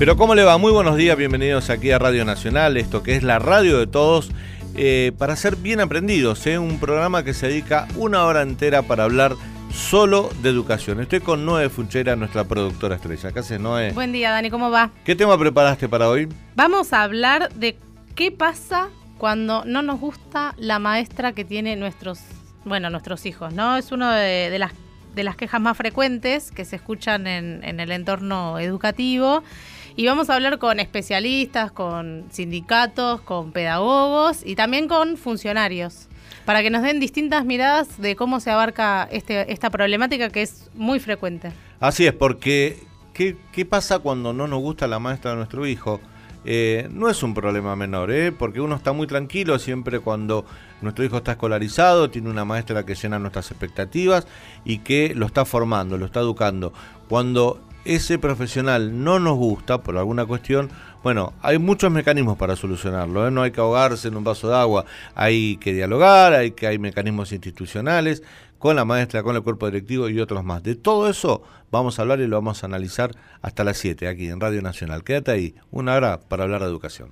Pero ¿cómo le va? Muy buenos días, bienvenidos aquí a Radio Nacional, esto que es la radio de todos, para ser bien aprendidos, un programa que se dedica una hora entera para hablar solo de educación. Estoy con Noé Funchera, nuestra productora estrella. ¿Qué haces, Noé? Buen día, Dani, ¿cómo va? ¿Qué tema preparaste para hoy? Vamos a hablar de qué pasa cuando no nos gusta la maestra que tiene nuestros hijos, ¿no? Es una de las quejas más frecuentes que se escuchan en el entorno educativo. Y vamos a hablar con especialistas, con sindicatos, con pedagogos y también con funcionarios, para que nos den distintas miradas de cómo se abarca esta problemática que es muy frecuente. Así es, porque ¿qué pasa cuando no nos gusta la maestra de nuestro hijo? No es un problema menor, porque uno está muy tranquilo siempre cuando nuestro hijo está escolarizado, tiene una maestra que llena nuestras expectativas y que lo está formando, lo está educando. Cuando ese profesional no nos gusta por alguna cuestión, bueno, hay muchos mecanismos para solucionarlo, no hay que ahogarse en un vaso de agua, hay que dialogar, hay mecanismos institucionales con la maestra, con el cuerpo directivo y otros más. De todo eso vamos a hablar y lo vamos a analizar hasta las 7 aquí en Radio Nacional. Quédate ahí, una hora para hablar de educación.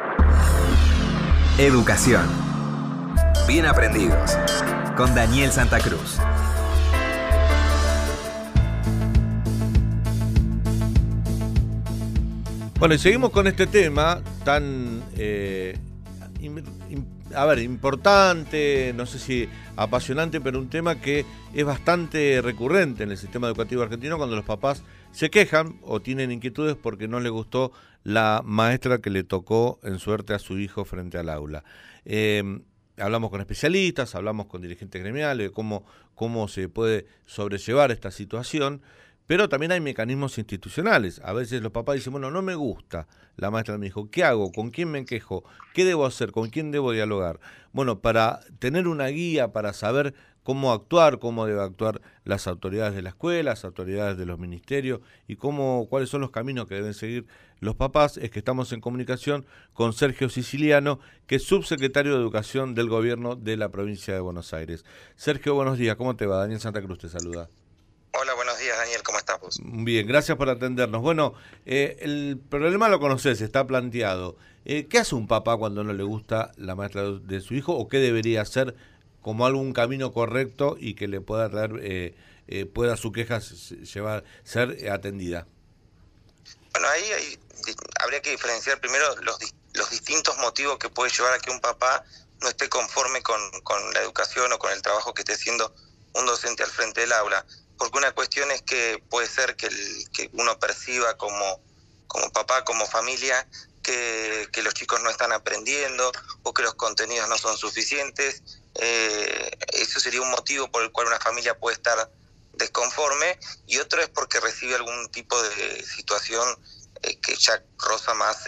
Educación. Bien aprendidos. Con Daniel Santa Cruz. Bueno, y seguimos con este tema tan importante, no sé si apasionante, pero un tema que es bastante recurrente en el sistema educativo argentino cuando los papás se quejan o tienen inquietudes porque no les gustó la maestra que le tocó en suerte a su hijo frente al aula. Hablamos con especialistas, hablamos con dirigentes gremiales de cómo se puede sobrellevar esta situación. Pero también hay mecanismos institucionales. A veces los papás dicen, bueno, no me gusta la maestra de mi hijo. ¿Qué hago? ¿Con quién me quejo? ¿Qué debo hacer? ¿Con quién debo dialogar? Bueno, para tener una guía, para saber cómo actuar, cómo deben actuar las autoridades de la escuela, las autoridades de los ministerios y cuáles son los caminos que deben seguir los papás, es que estamos en comunicación con Sergio Siciliano, que es subsecretario de Educación del Gobierno de la provincia de Buenos Aires. Sergio, buenos días. ¿Cómo te va? Daniel Santa Cruz te saluda. Hola, buenos días, Daniel, ¿cómo estás vos? Bien, gracias por atendernos. Bueno, el problema lo conocés, está planteado. ¿Qué hace un papá cuando no le gusta la maestra de su hijo o qué debería hacer como algún camino correcto y que le pueda traer, pueda su queja ser atendida? Bueno, ahí habría que diferenciar primero los distintos motivos que puede llevar a que un papá no esté conforme con la educación o con el trabajo que esté haciendo un docente al frente del aula. Porque una cuestión es que puede ser que uno perciba como papá, como familia, que los chicos no están aprendiendo o que los contenidos no son suficientes. Eso sería un motivo por el cual una familia puede estar desconforme, y otro es porque recibe algún tipo de situación que ya roza más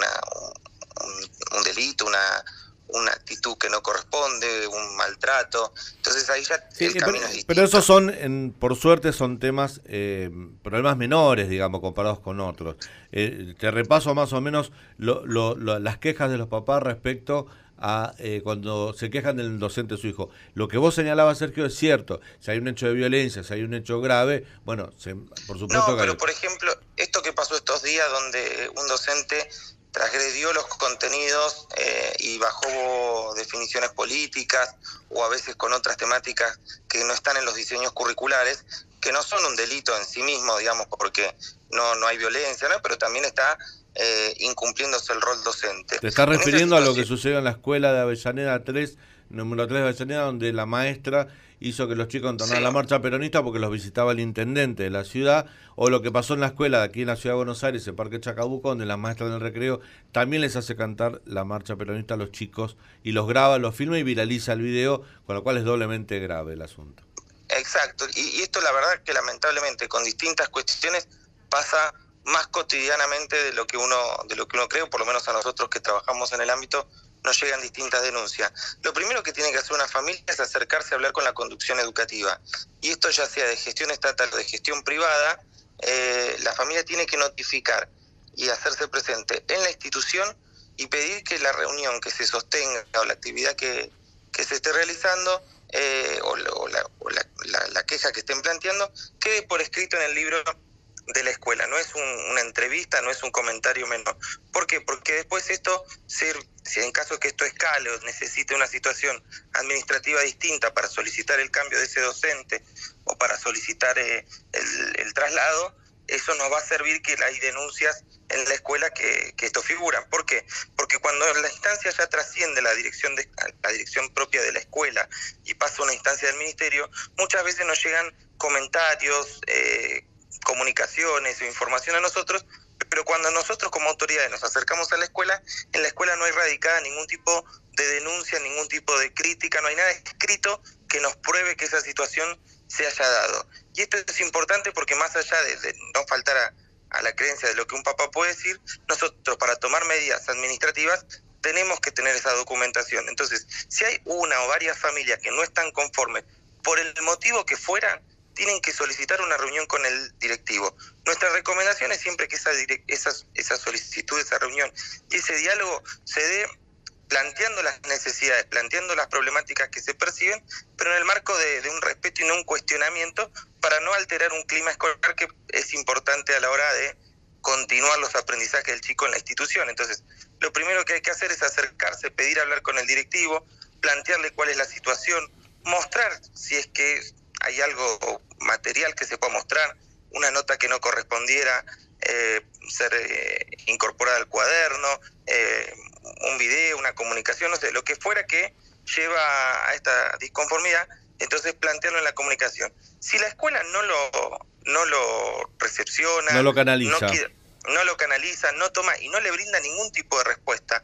un delito, una actitud que no corresponde, un maltrato. Entonces ahí ya el camino es distinto. Pero esos por suerte son temas, problemas menores, digamos, comparados con otros. Te repaso más o menos las quejas de los papás respecto a cuando se quejan del docente de su hijo. Lo que vos señalabas, Sergio, es cierto. Si hay un hecho de violencia, si hay un hecho grave, bueno, por supuesto no, pero por ejemplo, esto que pasó estos días donde un docente transgredió los contenidos y bajó definiciones políticas o a veces con otras temáticas que no están en los diseños curriculares, que no son un delito en sí mismo, digamos, porque no hay violencia, ¿no? Pero también está incumpliéndose el rol docente. ¿Te estás refiriendo a lo que sucedió en la escuela de Avellaneda 3, número 3 de Avellaneda, donde la maestra hizo que los chicos entonaran la marcha peronista porque los visitaba el intendente de la ciudad, o lo que pasó en la escuela de aquí en la ciudad de Buenos Aires, en Parque Chacabuco, donde la maestra en el recreo también les hace cantar la marcha peronista a los chicos y los graba, los filma y viraliza el video, con lo cual es doblemente grave el asunto. Exacto, y esto la verdad que lamentablemente con distintas cuestiones pasa más cotidianamente de lo que uno cree, o por lo menos a nosotros que trabajamos en el ámbito nos llegan distintas denuncias. Lo primero que tiene que hacer una familia es acercarse a hablar con la conducción educativa. Y esto ya sea de gestión estatal o de gestión privada, la familia tiene que notificar y hacerse presente en la institución y pedir que la reunión que se sostenga o la actividad que se esté realizando o la queja que estén planteando quede por escrito en el libro de la escuela, no es una entrevista, no es un comentario menor. ¿Por qué? Porque después esto, si en caso que esto escale o necesite una situación administrativa distinta para solicitar el cambio de ese docente o para solicitar el traslado, eso nos va a servir que hay denuncias en la escuela que esto figuran. ¿Por qué? Porque cuando la instancia ya trasciende la dirección propia de la escuela y pasa a una instancia del ministerio, muchas veces nos llegan comentarios, comunicaciones o información a nosotros, pero cuando nosotros como autoridades nos acercamos a la escuela, en la escuela no hay radicada ningún tipo de denuncia, ningún tipo de crítica, no hay nada escrito que nos pruebe que esa situación se haya dado. Y esto es importante porque más allá de no faltar a la creencia de lo que un papá puede decir, nosotros para tomar medidas administrativas tenemos que tener esa documentación. Entonces, si hay una o varias familias que no están conformes por el motivo que fuera, tienen que solicitar una reunión con el directivo. Nuestra recomendación es siempre que esa solicitud, esa reunión y ese diálogo se dé planteando las necesidades, planteando las problemáticas que se perciben, pero en el marco de un respeto y no un cuestionamiento, para no alterar un clima escolar que es importante a la hora de continuar los aprendizajes del chico en la institución. Entonces, lo primero que hay que hacer es acercarse, pedir hablar con el directivo, plantearle cuál es la situación, mostrar si es que hay algo material que se pueda mostrar, una nota que no correspondiera ser incorporada al cuaderno, un video, una comunicación, no sé, lo que fuera que lleva a esta disconformidad, entonces plantearlo en la comunicación. Si la escuela no lo recepciona, no lo canaliza, no lo canaliza, no toma y no le brinda ningún tipo de respuesta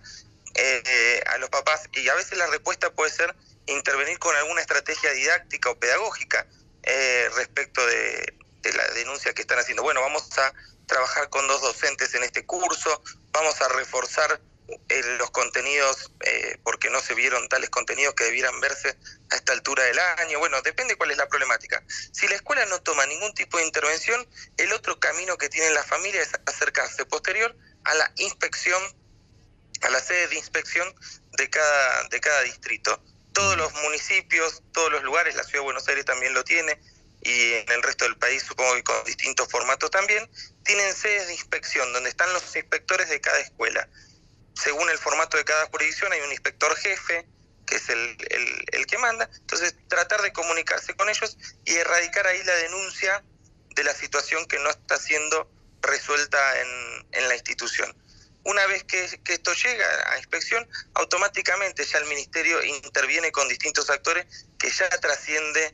a los papás, y a veces la respuesta puede ser intervenir con alguna estrategia didáctica o pedagógica respecto de la denuncia que están haciendo. Bueno, vamos a trabajar con 2 docentes en este curso, vamos a reforzar los contenidos porque no se vieron tales contenidos que debieran verse a esta altura del año. Bueno, depende cuál es la problemática. Si la escuela no toma ningún tipo de intervención, el otro camino que tiene la familia es acercarse posterior a la inspección, a la sede de inspección de cada distrito. Todos los municipios, todos los lugares, la Ciudad de Buenos Aires también lo tiene, y en el resto del país supongo que con distintos formatos también, tienen sedes de inspección donde están los inspectores de cada escuela. Según el formato de cada jurisdicción hay un inspector jefe, que es el que manda. Entonces tratar de comunicarse con ellos y erradicar ahí la denuncia de la situación que no está siendo resuelta en la institución. Una vez que esto llega a inspección, automáticamente ya el ministerio interviene con distintos actores que ya trasciende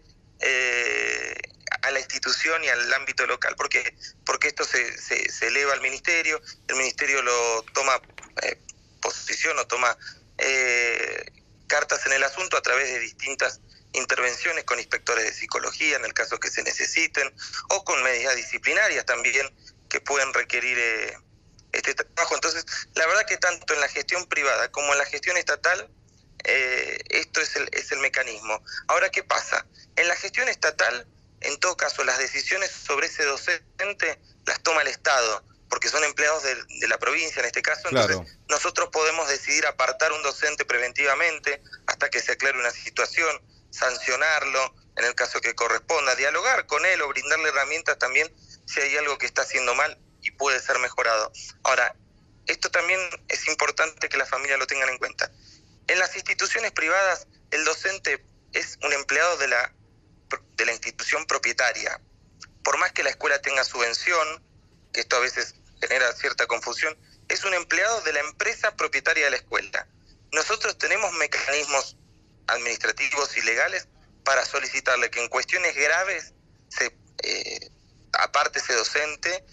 a la institución y al ámbito local. ¿Por qué? Porque esto se eleva al ministerio, el ministerio lo toma posición o toma cartas en el asunto a través de distintas intervenciones con inspectores de psicología en el caso que se necesiten, o con medidas disciplinarias también que pueden requerir este trabajo. Entonces, la verdad que tanto en la gestión privada como en la gestión estatal, esto es el mecanismo. Ahora, ¿qué pasa? En la gestión estatal, en todo caso, las decisiones sobre ese docente las toma el Estado, porque son empleados de la provincia en este caso. Entonces, claro, nosotros podemos decidir apartar un docente preventivamente hasta que se aclare una situación, sancionarlo en el caso que corresponda, dialogar con él o brindarle herramientas también si hay algo que está haciendo mal y puede ser mejorado. Ahora, esto también es importante que las familias lo tengan en cuenta. En las instituciones privadas, el docente es un empleado de la institución propietaria. Por más que la escuela tenga subvención, que esto a veces genera cierta confusión, es un empleado de la empresa propietaria de la escuela. Nosotros tenemos mecanismos administrativos y legales para solicitarle que en cuestiones graves se aparte ese docente,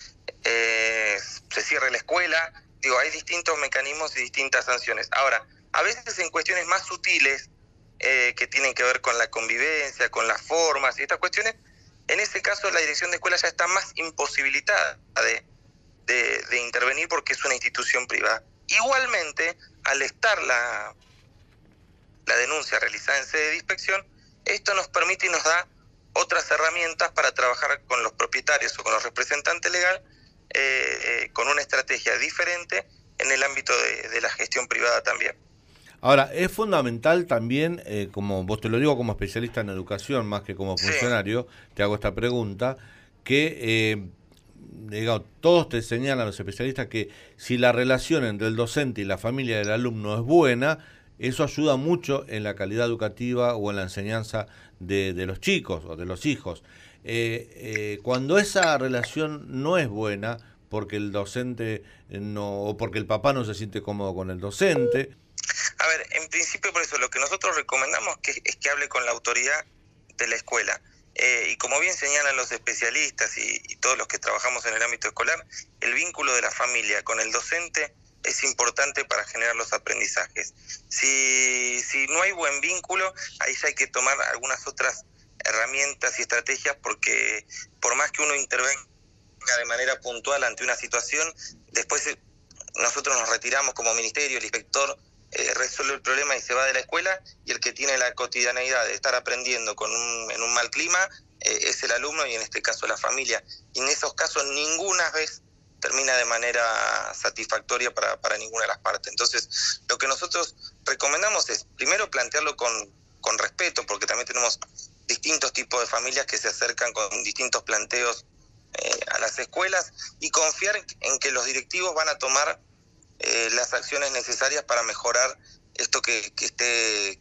se cierre la escuela. Digo, hay distintos mecanismos y distintas sanciones. Ahora, a veces en cuestiones más sutiles que tienen que ver con la convivencia, con las formas y estas cuestiones, en ese caso la dirección de escuela ya está más imposibilitada de intervenir porque es una institución privada. Igualmente, al estar la denuncia realizada en sede de inspección, esto nos permite y nos da otras herramientas para trabajar con los propietarios o con los representantes legales con una estrategia diferente en el ámbito de la gestión privada también. Ahora, es fundamental también, como vos te lo digo como especialista en educación más que como funcionario, sí, te hago esta pregunta, que digamos, todos te señalan, los especialistas, que si la relación entre el docente y la familia del alumno es buena, eso ayuda mucho en la calidad educativa o en la enseñanza de los chicos o de los hijos. Cuando esa relación no es buena, porque el docente no, o porque el papá no se siente cómodo con el docente. A ver, en principio por eso lo que nosotros recomendamos es que hable con la autoridad de la escuela. Y como bien señalan los especialistas y todos los que trabajamos en el ámbito escolar, el vínculo de la familia con el docente es importante para generar los aprendizajes. Si no hay buen vínculo, ahí ya hay que tomar algunas otras herramientas y estrategias, porque por más que uno intervenga de manera puntual ante una situación, después nosotros nos retiramos como ministerio, el inspector resuelve el problema y se va de la escuela, y el que tiene la cotidianeidad de estar aprendiendo en un mal clima es el alumno, y en este caso la familia. Y en esos casos ninguna vez termina de manera satisfactoria para ninguna de las partes. Entonces, lo que nosotros recomendamos es, primero, plantearlo con respeto, porque también tenemos distintos tipos de familias que se acercan con distintos planteos a las escuelas, y confiar en que los directivos van a tomar las acciones necesarias para mejorar esto que se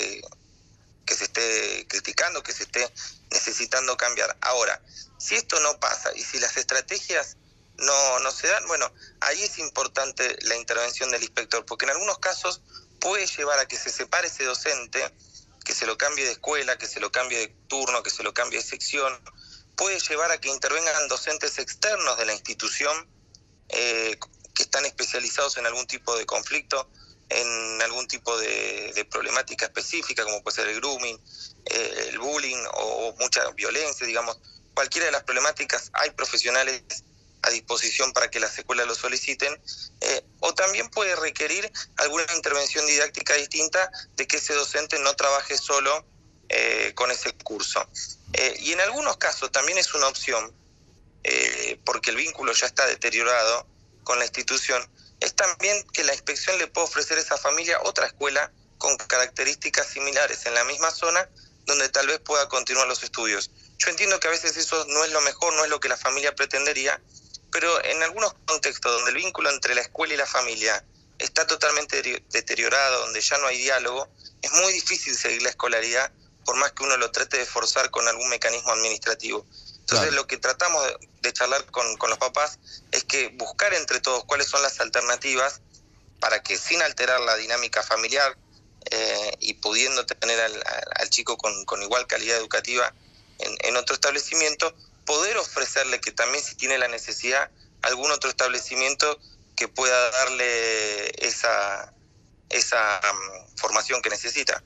esté criticando, que se esté necesitando cambiar. Ahora, si esto no pasa y si las estrategias no se dan, bueno, ahí es importante la intervención del inspector, porque en algunos casos puede llevar a que se separe ese docente, que se lo cambie de escuela, que se lo cambie de turno, que se lo cambie de sección. Puede llevar a que intervengan docentes externos de la institución que están especializados en algún tipo de conflicto, en algún tipo de problemática específica, como puede ser el grooming, el bullying o mucha violencia, digamos. Cualquiera de las problemáticas, hay profesionales a disposición para que las escuelas lo soliciten, o también puede requerir alguna intervención didáctica distinta, de que ese docente no trabaje solo con ese curso. Y en algunos casos también es una opción, porque el vínculo ya está deteriorado con la institución, es también que la inspección le puede ofrecer a esa familia otra escuela con características similares en la misma zona, donde tal vez pueda continuar los estudios. Yo entiendo que a veces eso no es lo mejor, no es lo que la familia pretendería, pero en algunos contextos donde el vínculo entre la escuela y la familia está totalmente deteriorado, donde ya no hay diálogo, es muy difícil seguir la escolaridad, por más que uno lo trate de forzar con algún mecanismo administrativo. Entonces, claro, lo que tratamos de charlar con los papás es que buscar entre todos cuáles son las alternativas para que, sin alterar la dinámica familiar y pudiendo tener al chico con igual calidad educativa en otro establecimiento, poder ofrecerle, que también, si tiene la necesidad, algún otro establecimiento que pueda darle esa formación que necesita.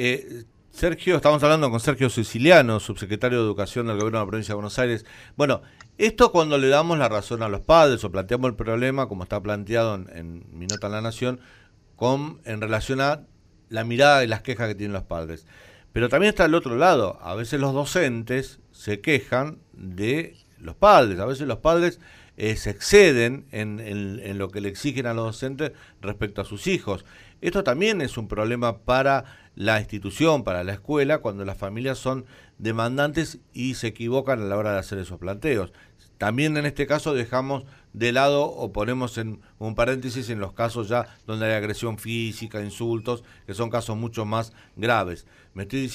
Sergio, estamos hablando con Sergio Siciliano, subsecretario de Educación del Gobierno de la Provincia de Buenos Aires. Bueno, esto cuando le damos la razón a los padres o planteamos el problema, como está planteado en mi nota en La Nación, en relación a la mirada y las quejas que tienen los padres. Pero también está el otro lado. A veces los docentes se quejan de los padres. A veces los padres se exceden en lo que le exigen a los docentes respecto a sus hijos. Esto también es un problema para la institución, para la escuela, cuando las familias son demandantes y se equivocan a la hora de hacer esos planteos. También en este caso dejamos de lado o ponemos en un paréntesis en los casos ya donde hay agresión física, insultos, que son casos mucho más graves. Me estoy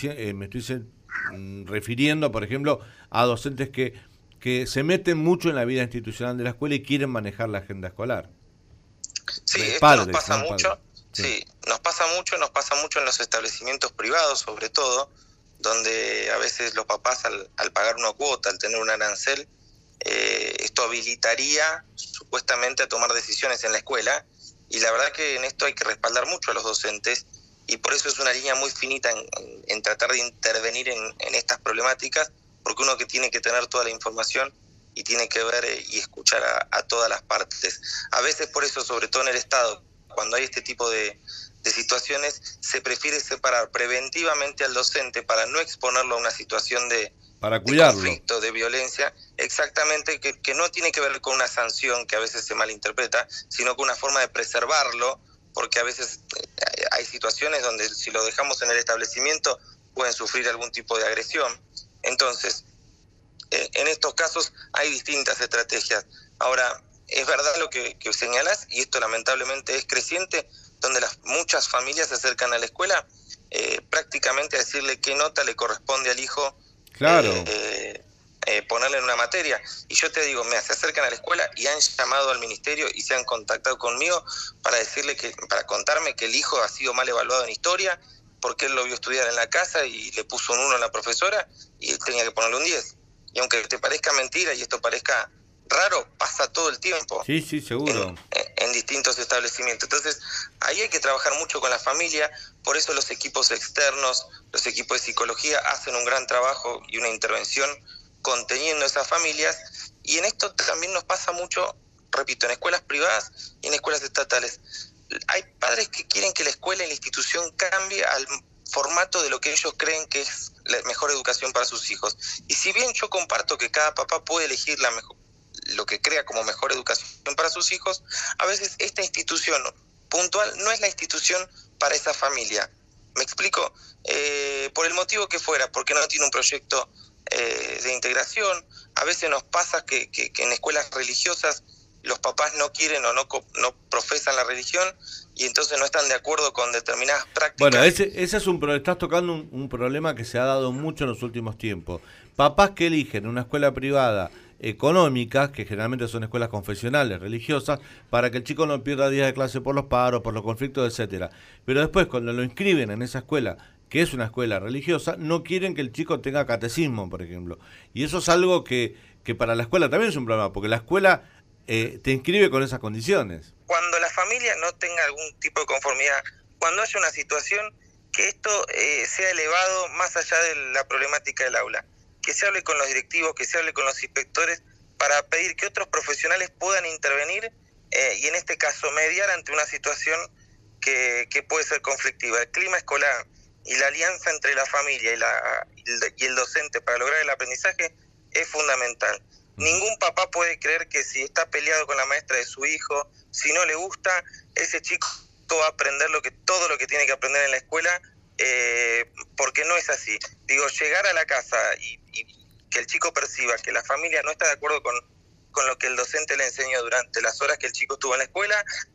refiriendo, por ejemplo, a docentes que se meten mucho en la vida institucional de la escuela y quieren manejar la agenda escolar. Sí, esto nos pasa mucho. Sí, nos pasa mucho en los establecimientos privados, sobre todo, donde a veces los papás al pagar una cuota, al tener un arancel, esto habilitaría supuestamente a tomar decisiones en la escuela, y la verdad que en esto hay que respaldar mucho a los docentes, y por eso es una línea muy finita en tratar de intervenir en estas problemáticas, porque uno que tiene que tener toda la información y tiene que ver y escuchar a todas las partes. A veces por eso, sobre todo en el Estado, cuando hay este tipo de situaciones, se prefiere separar preventivamente al docente para no exponerlo a una situación de conflicto, de violencia, exactamente, que no tiene que ver con una sanción que a veces se malinterpreta, sino con una forma de preservarlo, porque a veces hay situaciones donde si lo dejamos en el establecimiento pueden sufrir algún tipo de agresión. Entonces, en estos casos hay distintas estrategias. Ahora, es verdad lo que señalás, y esto lamentablemente es creciente, donde muchas familias se acercan a la escuela prácticamente a decirle qué nota le corresponde al hijo. Claro. Ponerle en una materia. Y yo te digo, se acercan a la escuela y han llamado al ministerio y se han contactado conmigo para contarme que el hijo ha sido mal evaluado en historia, porque él lo vio estudiar en la casa y le puso un 1 a la profesora y él tenía que ponerle un 10. Y aunque te parezca mentira y esto parezca raro, pasa todo el tiempo. Sí, seguro. En distintos establecimientos. Entonces, ahí hay que trabajar mucho con la familia, por eso los equipos externos, los equipos de psicología hacen un gran trabajo y una intervención conteniendo esas familias, y en esto también nos pasa mucho, repito, en escuelas privadas y en escuelas estatales. Hay padres que quieren que la escuela y la institución cambie al formato de lo que ellos creen que es la mejor educación para sus hijos. Y si bien yo comparto que cada papá puede elegir lo que crea como mejor educación para sus hijos, a veces esta institución puntual no es la institución para esa familia. ¿Me explico? Por el motivo que fuera, porque no tiene un proyecto de integración. A veces nos pasa que en escuelas religiosas los papás no quieren o no profesan la religión y entonces no están de acuerdo con determinadas prácticas. Bueno, ese es estás tocando un problema que se ha dado mucho en los últimos tiempos. Papás que eligen una escuela privada económica, que generalmente son escuelas confesionales, religiosas, para que el chico no pierda días de clase por los paros, por los conflictos, etcétera. Pero después, cuando lo inscriben en esa escuela, que es una escuela religiosa, no quieren que el chico tenga catecismo, por ejemplo. Y eso es algo que para la escuela también es un problema, porque la escuela te inscribe con esas condiciones. Cuando la familia no tenga algún tipo de conformidad, cuando haya una situación que esto sea elevado más allá de la problemática del aula, que se hable con los directivos, que se hable con los inspectores, para pedir que otros profesionales puedan intervenir y en este caso mediar ante una situación que puede ser conflictiva. El clima escolar y la alianza entre la familia y el docente para lograr el aprendizaje es fundamental. Ningún papá puede creer que si está peleado con la maestra de su hijo, si no le gusta, ese chico va a aprender todo lo que tiene que aprender en la escuela, porque no es así. Digo, llegar a la casa y que el chico perciba que la familia no está de acuerdo con lo que el docente le enseñó durante las horas que el chico estuvo en la escuela,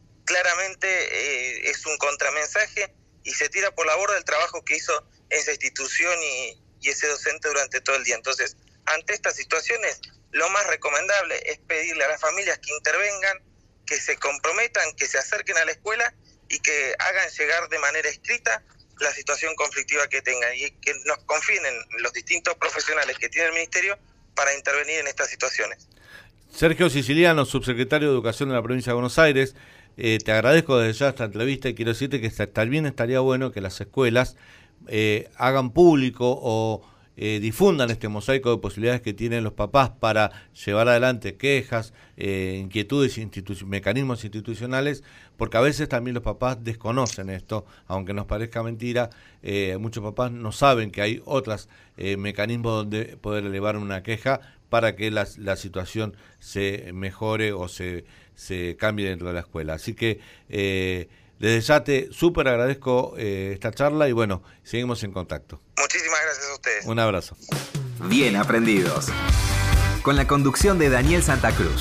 claramente es un contramensaje y se tira por la borda el trabajo que hizo esa institución y ese docente durante todo el día. Entonces, ante estas situaciones, lo más recomendable es pedirle a las familias que intervengan, que se comprometan, que se acerquen a la escuela y que hagan llegar de manera escrita la situación conflictiva que tengan y que nos confíen en los distintos profesionales que tiene el Ministerio para intervenir en estas situaciones. Sergio Siciliano, subsecretario de Educación de la Provincia de Buenos Aires, te agradezco desde ya esta entrevista y quiero decirte que también estaría bueno que las escuelas hagan público o difundan este mosaico de posibilidades que tienen los papás para llevar adelante quejas, inquietudes, mecanismos institucionales, porque a veces también los papás desconocen esto, aunque nos parezca mentira, muchos papás no saben que hay otros mecanismos donde poder elevar una queja para que la situación se mejore o se cambie dentro de la escuela. Así que desde ya te súper agradezco esta charla y bueno, seguimos en contacto. Muchísimas gracias a ustedes. Un abrazo. Bien aprendidos. Con la conducción de Daniel Santa Cruz.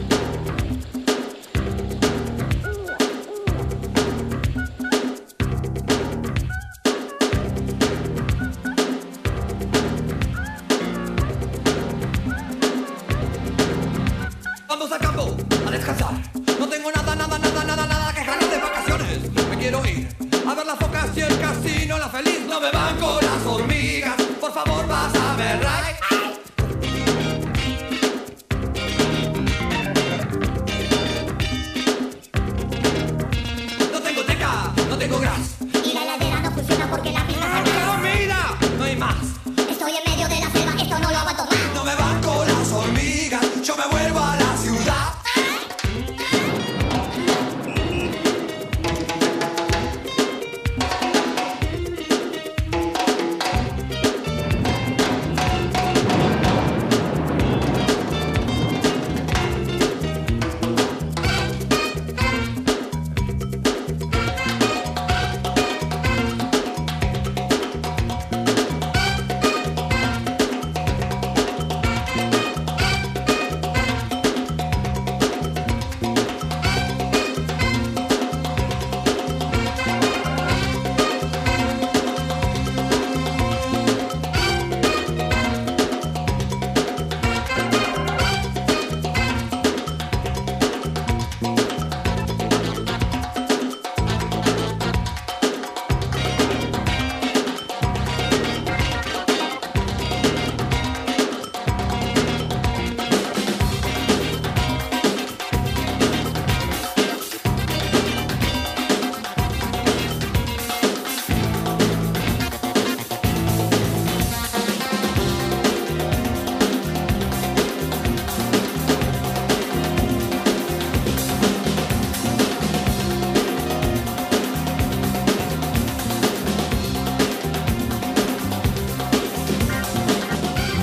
Vamos al campo a descansar. No tengo nada que ganar de vacaciones. Me quiero ir a ver las focas y el casino. La feliz no me van con las hormigas. Por favor, vas a ver, right?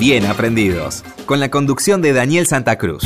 Bien Aprendidos, con la conducción de Daniel Santa Cruz.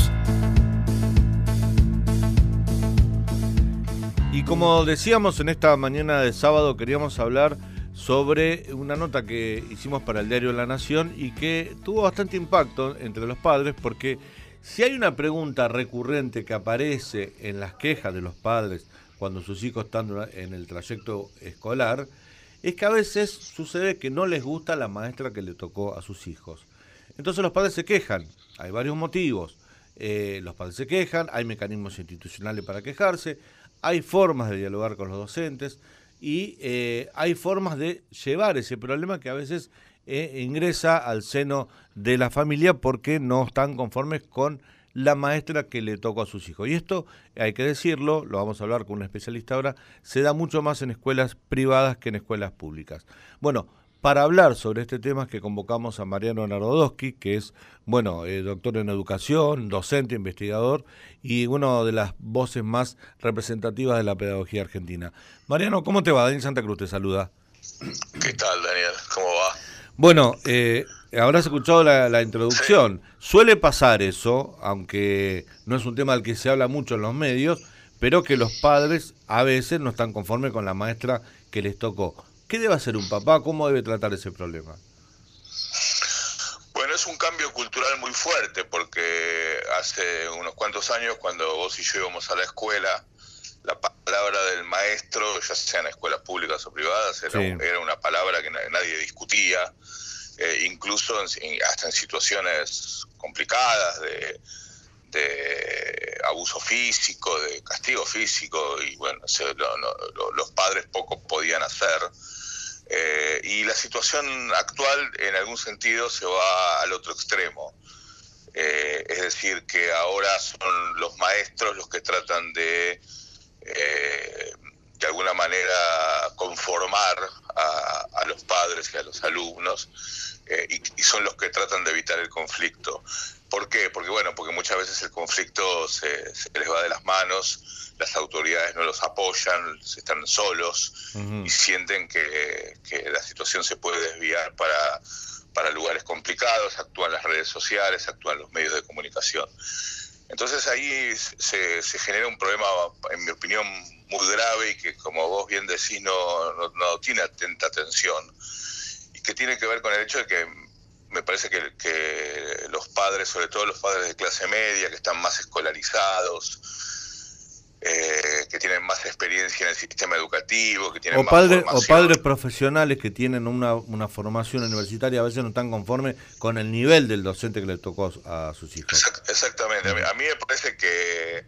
Y como decíamos en esta mañana de sábado, queríamos hablar sobre una nota que hicimos para el diario La Nación y que tuvo bastante impacto entre los padres, porque si hay una pregunta recurrente que aparece en las quejas de los padres cuando sus hijos están en el trayecto escolar, es que a veces sucede que no les gusta la maestra que le tocó a sus hijos. Entonces los padres se quejan, hay varios motivos. Los padres se quejan, hay mecanismos institucionales para quejarse, hay formas de dialogar con los docentes y hay formas de llevar ese problema que a veces ingresa al seno de la familia porque no están conformes con la maestra que le tocó a sus hijos. Y esto, hay que decirlo, lo vamos a hablar con un especialista ahora, se da mucho más en escuelas privadas que en escuelas públicas. Bueno, para hablar sobre este tema es que convocamos a Mariano Narodowski, que es, doctor en educación, docente, investigador y una de las voces más representativas de la pedagogía argentina. Mariano, ¿cómo te va? Daniel Santa Cruz te saluda. ¿Qué tal, Daniel? ¿Cómo va? Bueno, habrás escuchado la introducción. Sí. Suele pasar eso, aunque no es un tema del que se habla mucho en los medios, pero que los padres a veces no están conformes con la maestra que les tocó. ¿Qué debe hacer un papá? ¿Cómo debe tratar ese problema? Bueno, es un cambio cultural muy fuerte, porque hace unos cuantos años, cuando vos y yo íbamos a la escuela, la palabra del maestro, ya sea en escuelas públicas o privadas, era una palabra que nadie discutía, incluso hasta en situaciones complicadas de abuso físico, de castigo físico, y bueno, los padres poco podían hacer. Y la situación actual, en algún sentido, se va al otro extremo. Es decir, que ahora son los maestros los que tratan de alguna manera conformar a los padres y a los alumnos, y son los que tratan de evitar el conflicto. ¿Por qué? Porque muchas veces el conflicto se les va de las manos, las autoridades no los apoyan, están solos y sienten que la situación se puede desviar para lugares complicados, actúan las redes sociales, actúan los medios de comunicación. Entonces ahí se genera un problema, en mi opinión, muy grave y que, como vos bien decís, no tiene atenta atención, y que tiene que ver con el hecho de que me parece que los padres, sobre todo los padres de clase media, que están más escolarizados, que tienen más experiencia en el sistema educativo, que tienen más formación. O padres profesionales que tienen una formación universitaria, a veces no están conformes con el nivel del docente que le tocó a sus hijos. Exactamente. A mí me parece que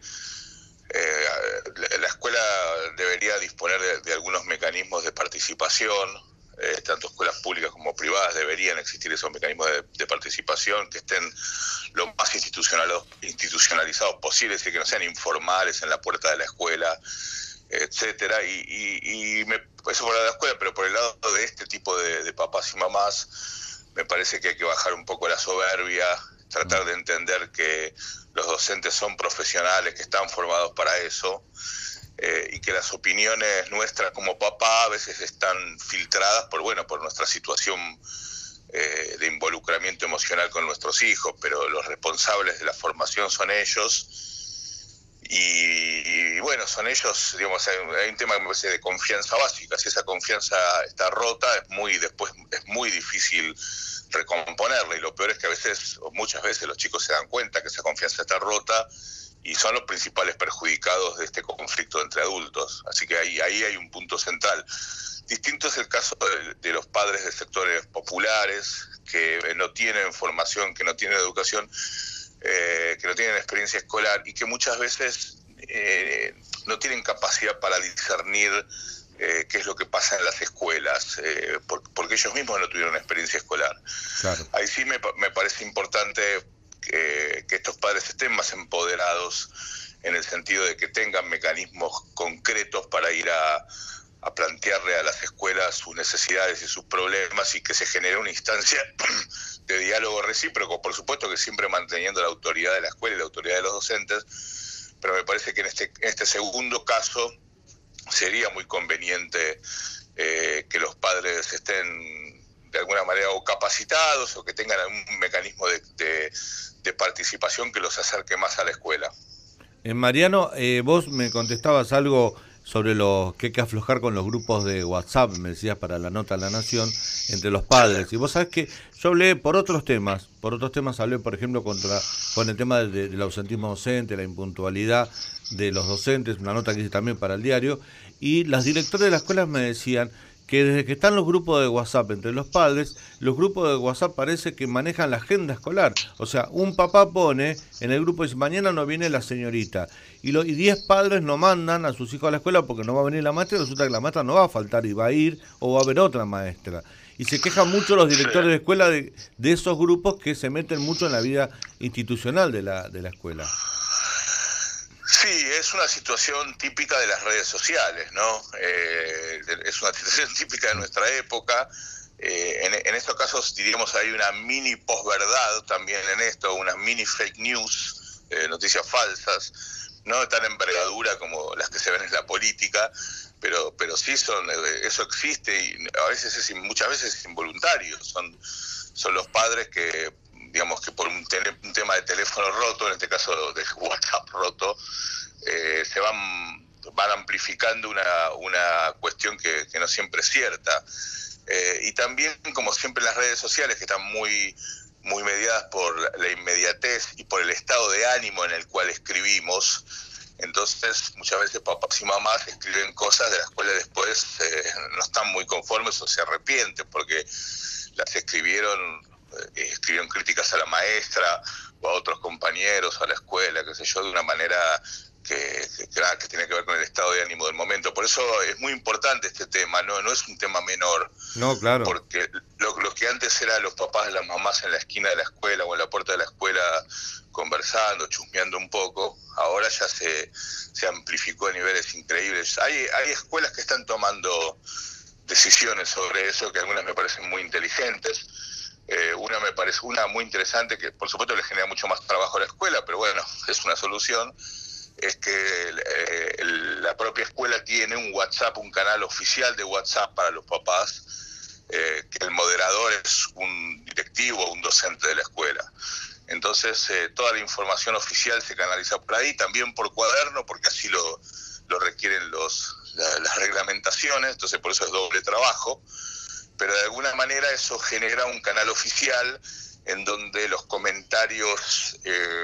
la escuela debería disponer de algunos mecanismos de participación. Tanto escuelas públicas como privadas deberían existir esos mecanismos de participación que estén lo más institucionalizados posibles y que no sean informales en la puerta de la escuela, etcétera. Eso por la escuela, pero por el lado de este tipo de papás y mamás, me parece que hay que bajar un poco la soberbia, tratar de entender que los docentes son profesionales, que están formados para eso, y que las opiniones nuestras como papá a veces están filtradas por nuestra situación de involucramiento emocional con nuestros hijos, pero los responsables de la formación son ellos, y son ellos, digamos, hay un tema que me parece de confianza básica. Si esa confianza está rota, después es muy difícil recomponerla, y lo peor es que muchas veces los chicos se dan cuenta que esa confianza está rota y son los principales perjudicados de este conflicto entre adultos. Así que ahí hay un punto central. Distinto es el caso de los padres de sectores populares que no tienen formación, que no tienen educación, que no tienen experiencia escolar y que muchas veces no tienen capacidad para discernir qué es lo que pasa en las escuelas, porque ellos mismos no tuvieron experiencia escolar. Claro. Ahí sí me parece importante que estos padres estén más empoderados en el sentido de que tengan mecanismos concretos para ir a plantearle a las escuelas sus necesidades y sus problemas, y que se genere una instancia de diálogo recíproco, por supuesto que siempre manteniendo la autoridad de la escuela y la autoridad de los docentes, pero me parece que en este segundo caso sería muy conveniente que los padres estén de alguna manera o capacitados o que tengan algún mecanismo de participación que los acerque más a la escuela. Mariano, vos me contestabas algo sobre lo que hay que aflojar con los grupos de WhatsApp, me decías, para la nota de La Nación, entre los padres. Y vos sabés que yo hablé por otros temas hablé, por ejemplo, con el tema del ausentismo docente, la impuntualidad de los docentes, una nota que hice también para el diario, y las directoras de las escuelas me decían que desde que están los grupos de WhatsApp entre los padres, los grupos de WhatsApp parece que manejan la agenda escolar. O sea, un papá pone en el grupo, dice, mañana no viene la señorita. Y 10 padres no mandan a sus hijos a la escuela porque no va a venir la maestra, y resulta que la maestra no va a faltar y va a ir, o va a haber otra maestra. Y se quejan mucho los directores de escuela de esos grupos que se meten mucho en la vida institucional de la escuela. Sí, es una situación típica de las redes sociales, ¿no? Es una situación típica de nuestra época. En estos casos, diríamos, hay una mini posverdad también en esto, unas mini fake news, noticias falsas, no de tan envergadura como las que se ven en la política, pero sí eso existe y muchas veces es involuntario. Son los padres que, digamos, que por un tema de teléfono roto, en este caso de WhatsApp roto, se van amplificando una cuestión que no siempre es cierta. Y también, como siempre, las redes sociales, que están muy mediadas por la inmediatez y por el estado de ánimo en el cual escribimos. Entonces, muchas veces papás y mamás escriben cosas de las cuales después no están muy conformes o se arrepienten porque las escribieron críticas a la maestra o a otros compañeros, a la escuela, qué sé yo, de una manera que tiene que ver con el estado de ánimo del momento. Por eso es muy importante este tema, no es un tema menor. No, claro. Porque lo que antes eran los papás y las mamás en la esquina de la escuela o en la puerta de la escuela conversando, chusmeando un poco, ahora ya se amplificó a niveles increíbles. Hay escuelas que están tomando decisiones sobre eso, que algunas me parecen muy inteligentes. Una me parece muy interesante, que por supuesto le genera mucho más trabajo a la escuela, pero bueno, es una solución. Es que la propia escuela tiene un WhatsApp, un canal oficial de WhatsApp para los papás, que el moderador es un directivo o un docente de la escuela. Entonces, toda la información oficial se canaliza por ahí, también por cuaderno, porque así lo requieren las reglamentaciones, entonces por eso es doble trabajo. Pero de alguna manera eso genera un canal oficial en donde los comentarios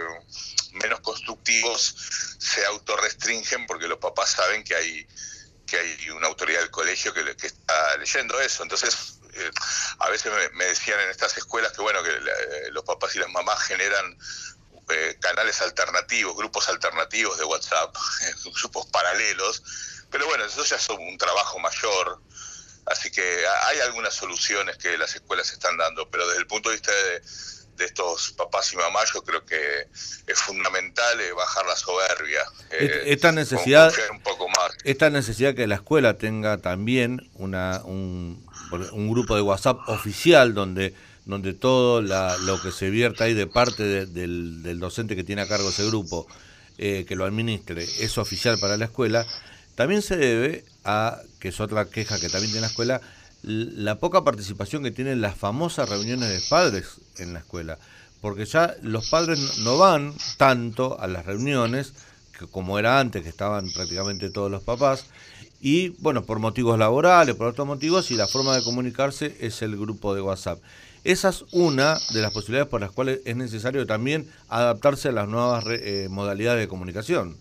menos constructivos se autorrestringen porque los papás saben que hay una autoridad del colegio que está leyendo eso. Entonces, a veces me decían en estas escuelas que bueno, que los papás y las mamás generan canales alternativos, grupos alternativos de WhatsApp, grupos paralelos, pero bueno, eso ya es un trabajo mayor. Así que hay algunas soluciones que las escuelas están dando, pero desde el punto de vista de estos papás y mamás, yo creo que es fundamental bajar la soberbia. Esta necesidad, confiar un poco más. Esta necesidad que la escuela tenga también un grupo de WhatsApp oficial donde todo lo que se vierta ahí de parte del docente que tiene a cargo ese grupo, que lo administre, es oficial para la escuela. También se debe a, que es otra queja que también tiene la escuela, la poca participación que tienen las famosas reuniones de padres en la escuela, porque ya los padres no van tanto a las reuniones como era antes, que estaban prácticamente todos los papás, y bueno, por motivos laborales, por otros motivos, y la forma de comunicarse es el grupo de WhatsApp. Esa es una de las posibilidades por las cuales es necesario también adaptarse a las nuevas modalidades de comunicación.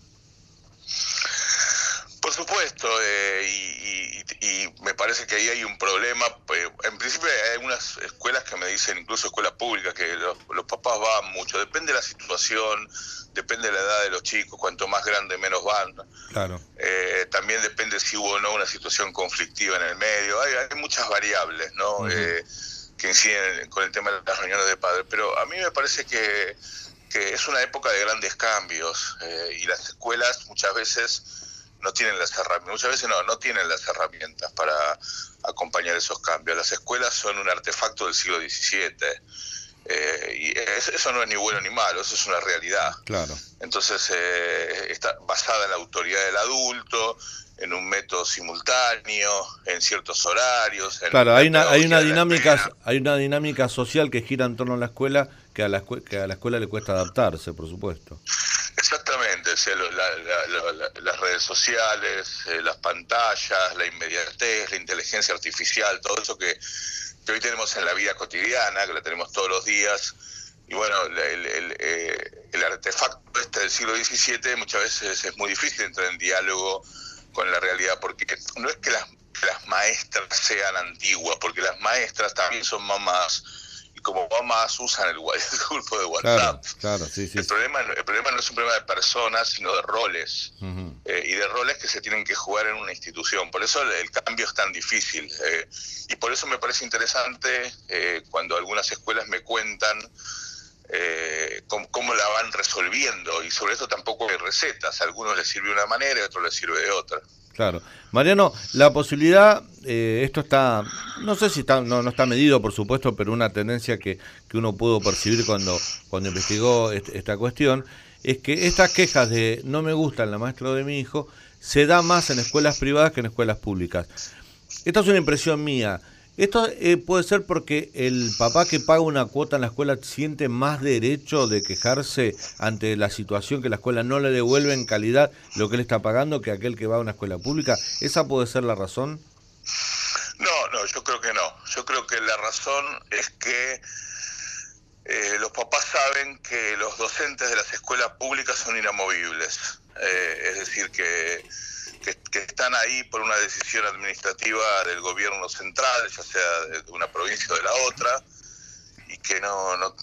Por supuesto, y me parece que ahí hay un problema. En principio hay algunas escuelas que me dicen, incluso escuelas públicas, que los papás van mucho. Depende de la situación, depende de la edad de los chicos, cuanto más grande menos van. Claro. También depende si hubo o no una situación conflictiva en el medio. Hay muchas variables, ¿no? Uh-huh. Que inciden con el tema de las reuniones de padres. Pero a mí me parece que es una época de grandes cambios, y las escuelas muchas veces no tienen las herramientas para acompañar esos cambios. Las escuelas son un artefacto del siglo XVII Y eso no es ni bueno ni malo, eso es una realidad. Claro. Entonces está basada en la autoridad del adulto, en un método simultáneo, en ciertos horarios. Claro, hay una dinámica social que gira en torno a la escuela, que a la escuela le cuesta adaptarse, por supuesto. Exactamente, o sea, las redes sociales, las pantallas, la inmediatez, la inteligencia artificial, todo eso que hoy tenemos en la vida cotidiana, que la tenemos todos los días. Y bueno, el artefacto del siglo XVII muchas veces es muy difícil entrar en diálogo con la realidad, porque no es que las maestras sean antiguas, porque las maestras también son mamás, y como mamás usan el grupo de WhatsApp. Claro, sí. El problema no es un problema de personas, sino de roles, y de roles que se tienen que jugar en una institución. Por eso el cambio es tan difícil, y por eso me parece interesante cuando algunas escuelas me cuentan cómo la van resolviendo, y sobre esto tampoco hay recetas. A algunos les sirve de una manera y a otros les sirve de otra. Claro. Mariano, la posibilidad, esto está, no sé si está, no está medido, por supuesto, pero una tendencia que uno pudo percibir cuando investigó esta cuestión, es que estas quejas de no me gusta la maestra de mi hijo se da más en escuelas privadas que en escuelas públicas. Esta es una impresión mía. Esto puede ser porque el papá que paga una cuota en la escuela siente más derecho de quejarse ante la situación que la escuela no le devuelve en calidad lo que él está pagando que aquel que va a una escuela pública. ¿Esa puede ser la razón? No, yo creo que no. Yo creo que la razón es que los papás saben que los docentes de las escuelas públicas son inamovibles. Es decir, que están ahí por una decisión administrativa del gobierno central, ya sea de una provincia o de la otra, y que no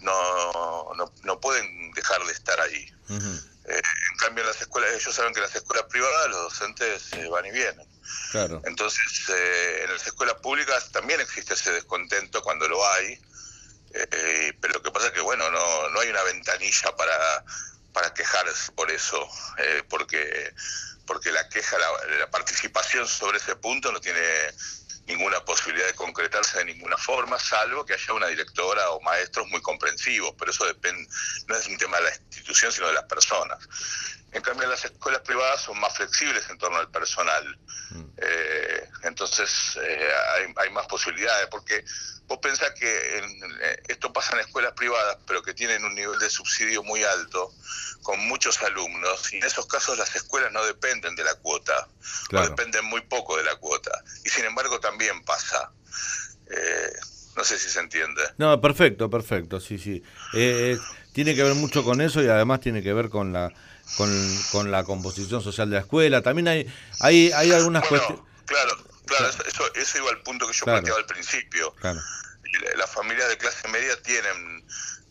pueden dejar de estar ahí. En cambio, en las escuelas, ellos saben que en las escuelas privadas los docentes van y vienen. Claro. Entonces, en las escuelas públicas también existe ese descontento cuando lo hay, pero lo que pasa es que, bueno, no hay una ventanilla para quejarse por eso, porque la queja, la participación sobre ese punto no tiene ninguna posibilidad de concretarse de ninguna forma, salvo que haya una directora o maestros muy comprensivos, pero eso no es un tema de la institución, sino de las personas. En cambio, las escuelas privadas son más flexibles en torno al personal. Entonces hay más posibilidades, porque vos pensás que esto pasa en escuelas privadas, pero que tienen un nivel de subsidio muy alto, con muchos alumnos, y en esos casos las escuelas no dependen de la cuota, claro, o dependen muy poco de la cuota, y sin embargo también pasa. No sé si se entiende. No, perfecto, sí. Tiene que ver mucho con eso, y además tiene que ver con la composición social de la escuela. También hay algunas cuestiones. Claro, eso iba al punto que yo planteaba al principio. Claro. Las familias de clase media tienen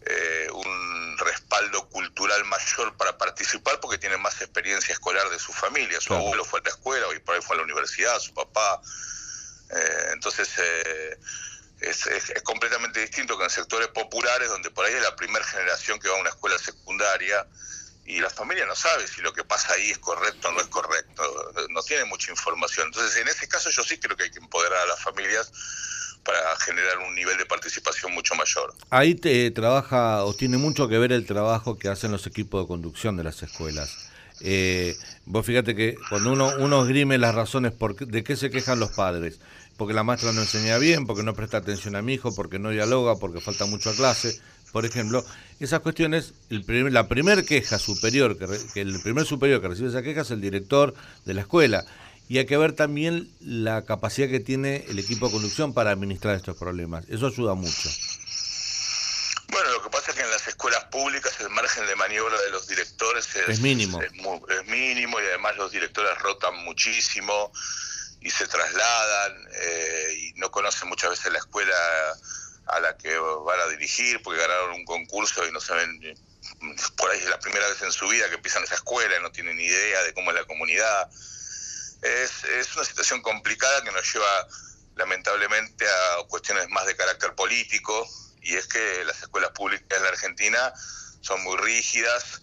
un respaldo cultural mayor para participar porque tienen más experiencia escolar de su familia. Su abuelo fue a la escuela y por ahí fue a la universidad, su papá. Entonces es completamente distinto que en sectores populares, donde por ahí es la primera generación que va a una escuela secundaria y la familia no sabe si lo que pasa ahí es correcto o no es correcto, no tiene mucha información. Entonces, en ese caso yo sí creo que hay que empoderar a las familias para generar un nivel de participación mucho mayor. Ahí trabaja, o tiene mucho que ver el trabajo que hacen los equipos de conducción de las escuelas. Vos fíjate que cuando uno esgrime las razones de qué se quejan los padres, porque la maestra no enseña bien, porque no presta atención a mi hijo, porque no dialoga, porque falta mucho a clase, por ejemplo, esas cuestiones, la primer queja superior, el primer superior que recibe esa queja es el director de la escuela. Y hay que ver también la capacidad que tiene el equipo de conducción para administrar estos problemas. Eso ayuda mucho. Bueno, lo que pasa es que en las escuelas públicas el margen de maniobra de los directores es mínimo. Es mínimo, y además los directores rotan muchísimo y se trasladan y no conocen muchas veces la escuela a la que van a dirigir porque ganaron un concurso y no saben, por ahí es la primera vez en su vida que pisan esa escuela y no tienen ni idea de cómo es la comunidad. Es una situación complicada que nos lleva lamentablemente a cuestiones más de carácter político, y es que las escuelas públicas en la Argentina son muy rígidas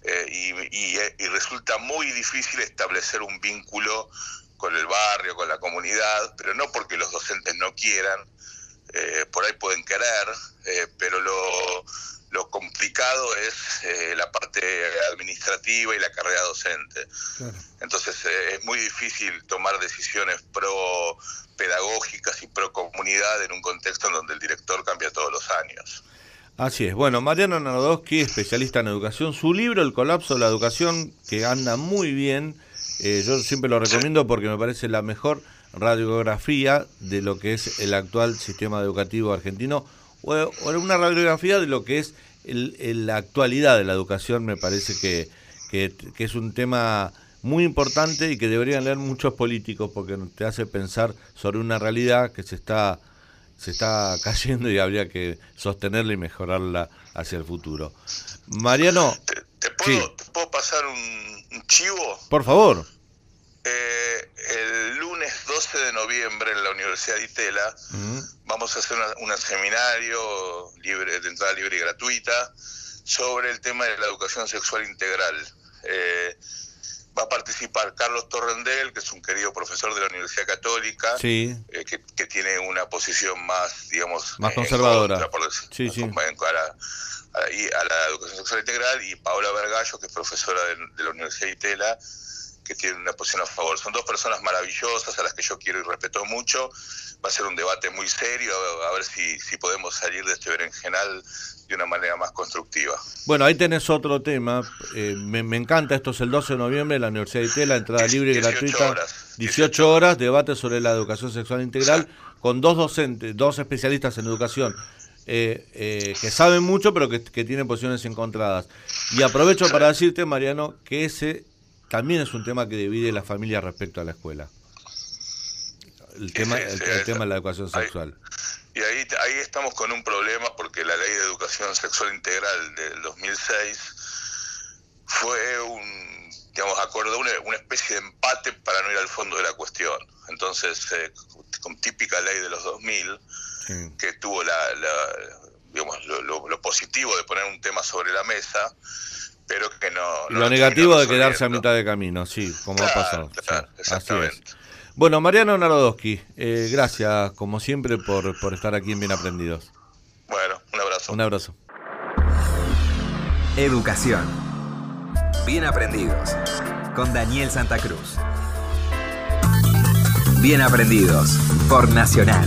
y resulta muy difícil establecer un vínculo con el barrio, con la comunidad, pero no porque los docentes no quieran, por ahí pueden querer, pero lo complicado es la parte administrativa y la carrera docente. Claro. Entonces es muy difícil tomar decisiones pro pedagógicas y pro comunidad en un contexto en donde el director cambia todos los años. Así es. Bueno, Mariano Narodowski, especialista en educación, su libro El colapso de la educación, que anda muy bien, yo siempre lo recomiendo porque me parece la mejor radiografía de lo que es el actual sistema educativo argentino, o una radiografía de lo que es la actualidad de la educación. Me parece que es un tema muy importante y que deberían leer muchos políticos, porque te hace pensar sobre una realidad que se está cayendo y habría que sostenerla y mejorarla hacia el futuro. Mariano, ¿Te puedo pasar un chivo? Por favor. El lunes 12 de noviembre en la Universidad de Itela vamos a hacer un seminario de entrada libre y gratuita sobre el tema de la educación sexual integral. Va a participar Carlos Torrendel, que es un querido profesor de la Universidad Católica, sí, que tiene una posición más, digamos, más conservadora, a la educación sexual integral, y Paola Vergallo, que es profesora de la Universidad de Itela, que tiene una posición a favor. Son dos personas maravillosas a las que yo quiero y respeto mucho. Va a ser un debate muy serio, a ver si podemos salir de este berenjenal de una manera más constructiva. Bueno, ahí tenés otro tema. Me encanta, esto es el 12 de noviembre en la Universidad de Itela, entrada libre y gratuita. 18 horas, debate sobre la educación sexual integral, con dos docentes, dos especialistas en educación, que saben mucho, pero que tienen posiciones encontradas. Y aprovecho para decirte, Mariano, que ese también es un tema que divide la familia respecto a la escuela. El tema de la educación sexual. Y ahí estamos con un problema, porque la Ley de Educación Sexual Integral del 2006 fue acordó una especie de empate para no ir al fondo de la cuestión. Entonces, con típica ley de los 2000, sí, que tuvo lo positivo de poner un tema sobre la mesa, pero que no lo negativo de quedarse a mitad de camino, sí, como ha pasado. Claro, sí, exactamente. Así es. Bueno, Mariano Narodowski, gracias como siempre por estar aquí en Bien Aprendidos. Bueno, un abrazo. Un abrazo. Educación. Bien Aprendidos, con Daniel Santa Cruz. Bien Aprendidos, por Nacional.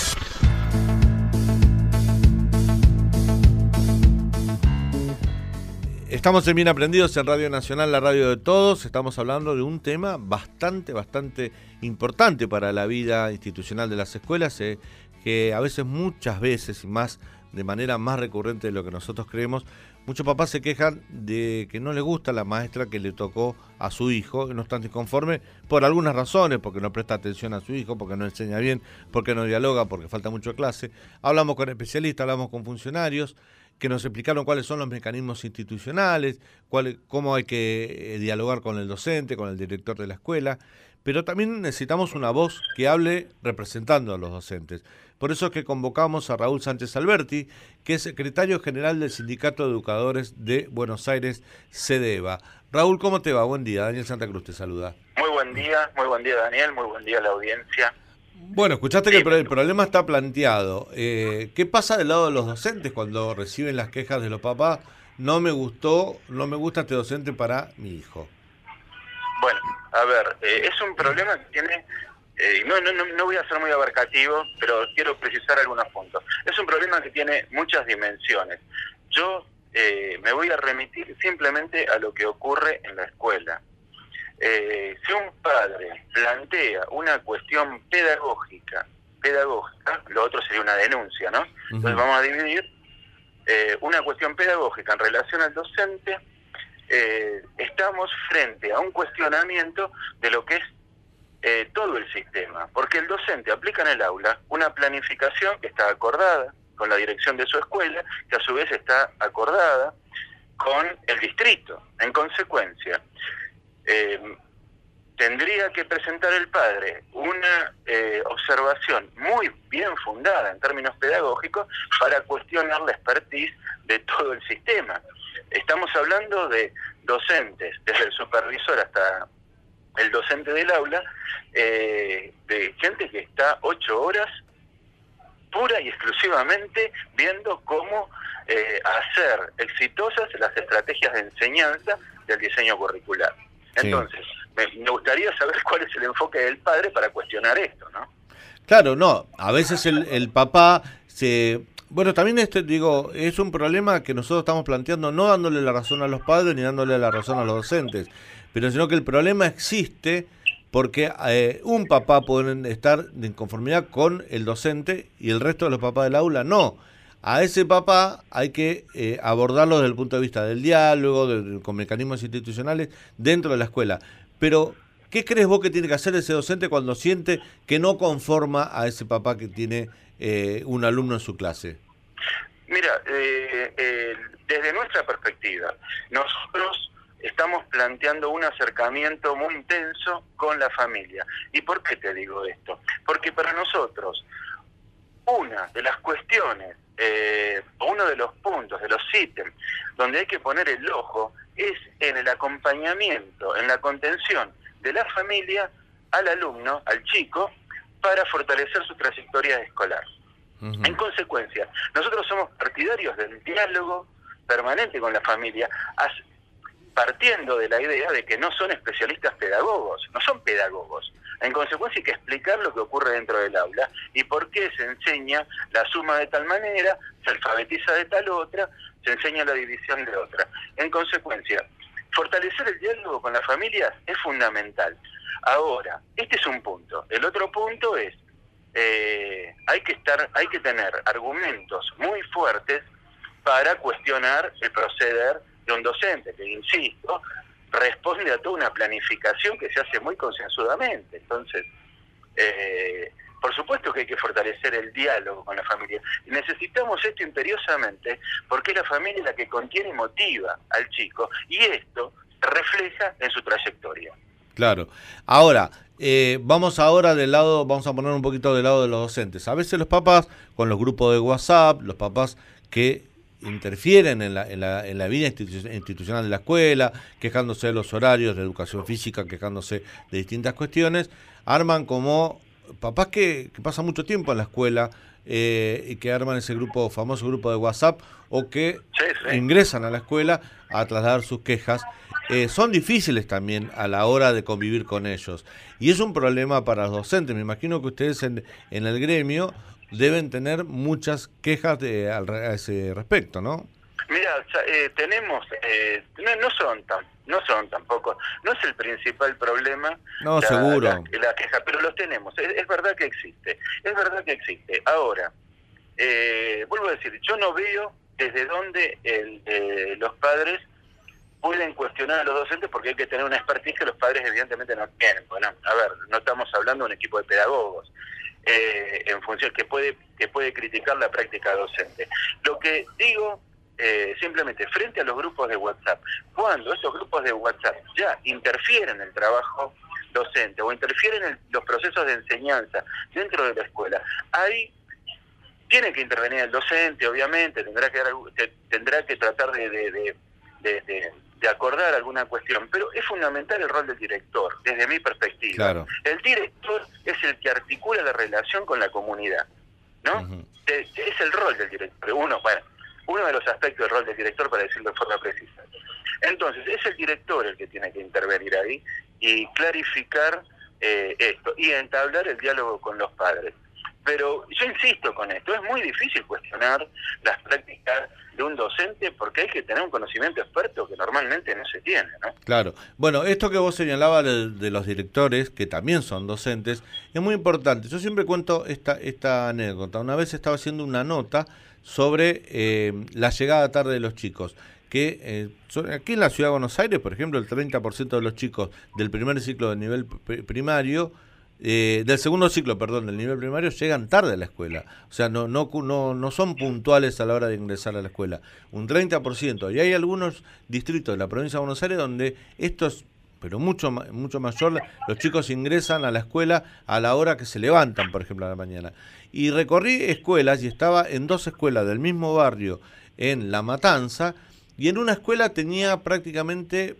Estamos en Bien Aprendidos en Radio Nacional, la radio de todos. Estamos hablando de un tema bastante importante para la vida institucional de las escuelas, que a veces, muchas veces, y más de manera más recurrente de lo que nosotros creemos, muchos papás se quejan de que no les gusta la maestra que le tocó a su hijo, que no están disconformes por algunas razones, porque no presta atención a su hijo, porque no enseña bien, porque no dialoga, porque falta mucho clase. Hablamos con especialistas, hablamos con funcionarios, que nos explicaron cuáles son los mecanismos institucionales, cómo hay que dialogar con el docente, con el director de la escuela, pero también necesitamos una voz que hable representando a los docentes. Por eso es que convocamos a Raúl Sánchez Alberti, que es secretario general del Sindicato de Educadores de Buenos Aires, SEDEVA. Raúl, ¿cómo te va? Buen día, Daniel Santa Cruz te saluda. Muy buen día Daniel, muy buen día a la audiencia. Bueno, escuchaste que el problema está planteado. ¿Qué pasa del lado de los docentes cuando reciben las quejas de los papás? No me gusta este docente para mi hijo. Bueno, a ver, es un problema que tiene, no voy a ser muy abarcativo, pero quiero precisar algunos puntos. Es un problema que tiene muchas dimensiones. Yo me voy a remitir simplemente a lo que ocurre en la escuela. Si un padre plantea una cuestión pedagógica, lo otro sería una denuncia, ¿no? Entonces vamos a dividir una cuestión pedagógica en relación al docente. Estamos frente a un cuestionamiento de lo que es todo el sistema, porque el docente aplica en el aula una planificación que está acordada con la dirección de su escuela, que a su vez está acordada con el distrito. En consecuencia, tendría que presentar el padre una observación muy bien fundada en términos pedagógicos para cuestionar la expertise de todo el sistema. Estamos hablando de docentes, desde el supervisor hasta el docente del aula, de gente que está 8 horas pura y exclusivamente viendo cómo hacer exitosas las estrategias de enseñanza del diseño curricular. Entonces, me gustaría saber cuál es el enfoque del padre para cuestionar esto, ¿no? Claro, no, a veces el papá se... Bueno, también digo, es un problema que nosotros estamos planteando, no dándole la razón a los padres ni dándole la razón a los docentes, pero sino que el problema existe porque un papá puede estar en conformidad con el docente y el resto de los papás del aula no. A ese papá hay que abordarlo desde el punto de vista del diálogo, con mecanismos institucionales dentro de la escuela. Pero, ¿qué crees vos que tiene que hacer ese docente cuando siente que no conforma a ese papá que tiene un alumno en su clase? Mira, desde nuestra perspectiva, nosotros estamos planteando un acercamiento muy intenso con la familia. ¿Y por qué te digo esto? Porque para nosotros, una de las cuestiones, uno de los puntos, de los ítems, donde hay que poner el ojo, es en el acompañamiento, en la contención de la familia al alumno, al chico, para fortalecer su trayectoria escolar. Uh-huh. En consecuencia, nosotros somos partidarios del diálogo permanente con la familia, partiendo de la idea de que no son especialistas pedagogos, no son pedagogos. En consecuencia hay que explicar lo que ocurre dentro del aula y por qué se enseña la suma de tal manera, se alfabetiza de tal otra, se enseña la división de otra. En consecuencia, fortalecer el diálogo con las familias es fundamental. Ahora, este es un punto. El otro punto es, hay que tener argumentos muy fuertes para cuestionar el proceder de un docente, que insisto, responde a toda una planificación que se hace muy concienzudamente. Entonces, por supuesto que hay que fortalecer el diálogo con la familia. Y necesitamos esto imperiosamente porque es la familia la que contiene y motiva al chico, y esto se refleja en su trayectoria. Claro. Ahora, vamos a poner un poquito del lado de los docentes. A veces los papás, con los grupos de WhatsApp, los papás que interfieren en la vida institucional de la escuela, quejándose de los horarios de educación física, quejándose de distintas cuestiones, arman como papás que pasan mucho tiempo en la escuela y que arman ese famoso grupo de WhatsApp o que ingresan a la escuela a trasladar sus quejas. Son difíciles también a la hora de convivir con ellos y es un problema para los docentes. Me imagino que ustedes en el gremio deben tener muchas quejas a ese respecto, ¿no? Mira, tenemos, no son tampoco, no es el principal problema. No, seguro. La queja, pero los tenemos, es verdad que existe, Ahora, vuelvo a decir, yo no veo desde dónde los padres pueden cuestionar a los docentes porque hay que tener una expertise que los padres evidentemente no tienen. Bueno, a ver, no estamos hablando de un equipo de pedagogos. En función que puede criticar la práctica docente. Lo que digo simplemente frente a los grupos de WhatsApp, cuando esos grupos de WhatsApp ya interfieren en el trabajo docente o interfieren en los procesos de enseñanza dentro de la escuela, ahí tiene que intervenir el docente, obviamente, tendrá que tratar de acordar alguna cuestión, pero es fundamental el rol del director, desde mi perspectiva. Claro. El director es el que articula la relación con la comunidad, ¿no? Uh-huh. Es el rol del director, uno de los aspectos del rol del director, para decirlo de forma precisa. Entonces, es el director el que tiene que intervenir ahí y clarificar esto, y entablar el diálogo con los padres. Pero yo insisto con esto, es muy difícil cuestionar las prácticas de un docente porque hay que tener un conocimiento experto que normalmente no se tiene, ¿no? Claro. Bueno, esto que vos señalabas de los directores, que también son docentes, es muy importante. Yo siempre cuento esta anécdota. Una vez estaba haciendo una nota sobre la llegada tarde de los chicos, que aquí en la Ciudad de Buenos Aires, por ejemplo, el 30% de los chicos del primer ciclo del nivel primario, del segundo ciclo, del nivel primario, llegan tarde a la escuela. O sea, no son puntuales a la hora de ingresar a la escuela. Un 30%. Y hay algunos distritos de la provincia de Buenos Aires donde esto es, pero mucho mayor. Los chicos ingresan a la escuela a la hora que se levantan, por ejemplo, a la mañana. Y recorrí escuelas y estaba en 2 escuelas del mismo barrio en La Matanza, y en una escuela tenía prácticamente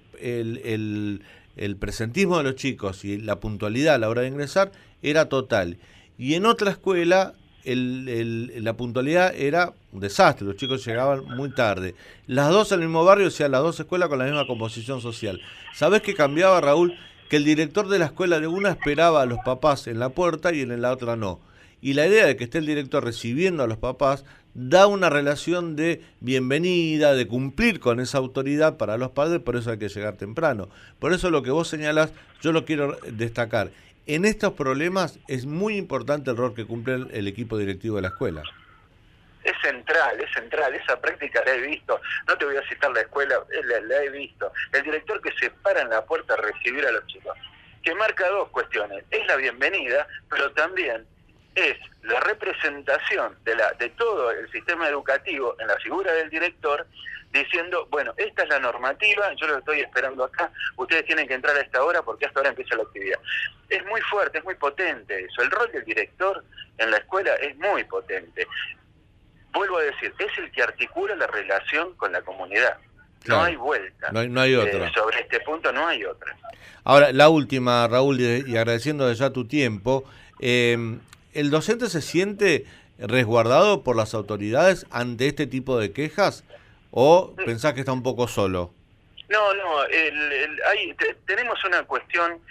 el presentismo de los chicos y la puntualidad a la hora de ingresar era total. Y en otra escuela la puntualidad era un desastre, los chicos llegaban muy tarde. Las dos en el mismo barrio, o sea, las dos escuelas con la misma composición social. ¿Sabés qué cambiaba, Raúl? Que el director de la escuela de una esperaba a los papás en la puerta y en la otra no. Y la idea de que esté el director recibiendo a los papás da una relación de bienvenida, de cumplir con esa autoridad para los padres, por eso hay que llegar temprano. Por eso lo que vos señalás, yo lo quiero destacar. En estos problemas es muy importante el rol que cumple el equipo directivo de la escuela. Es central, esa práctica la he visto, no te voy a citar la escuela, la he visto. El director que se para en la puerta a recibir a los chicos, que marca dos cuestiones, es la bienvenida, pero también es la representación de todo el sistema educativo en la figura del director, diciendo, bueno, esta es la normativa, yo lo estoy esperando acá, ustedes tienen que entrar a esta hora porque hasta ahora empieza la actividad. Es muy fuerte, es muy potente eso, el rol del director en la escuela es muy potente. Vuelvo a decir, es el que articula la relación con la comunidad. Claro, no hay vuelta. No hay otra. Sobre este punto no hay otra. Ahora, la última, Raúl, y agradeciendo ya tu tiempo, ¿el docente se siente resguardado por las autoridades ante este tipo de quejas o pensás que está un poco solo? No, tenemos una cuestión